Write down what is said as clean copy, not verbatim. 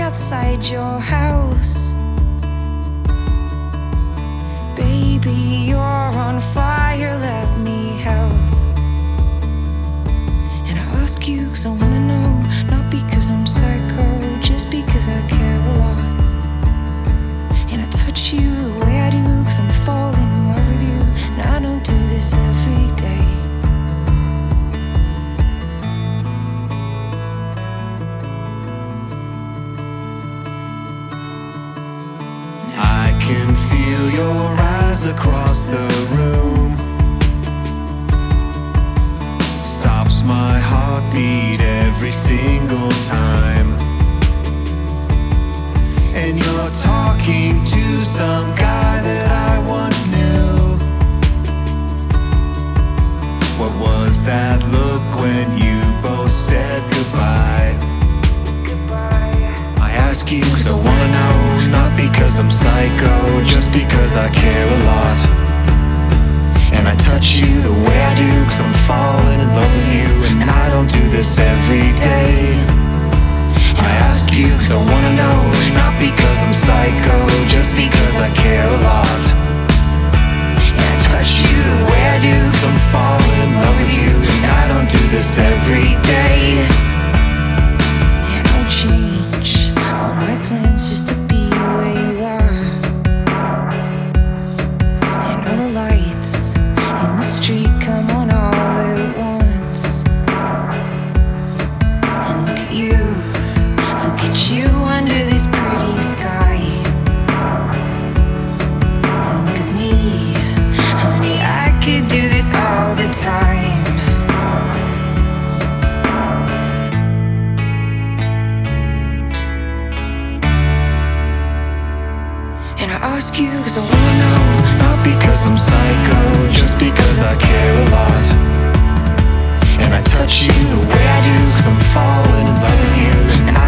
outside your house. Baby, you're on fire, let me help. And I ask you cause I wanna know, not because I'm psycho, just because I care a lot. And I touch you the way I do cause I'm falling in love with you, and I don't do this every day. I can feel your eyes across the room. Stops my heartbeat every single time. And you're talking to some guy that I once knew. What was that look when you both said goodbye? I ask you cause I wanna know, not because I'm psycho, just because I care a lot. And I touch you the way I do cause I'm falling in love with you, and I don't do this every day. I ask you cause I wanna know, not because I'm psycho, just because I care a lot. And I touch you the way I do cause I'm falling in love with you, and I don't do this every day. And I'll change all my plans just to be where you are. And all the lights in the street come on all at once. And look at you under this pretty sky. And look at me, honey, I could do this all the time. And I ask you cause I wanna know, Not because I'm psycho, just because I care a lot. And I touch you the way I do cause I'm falling in love with you, and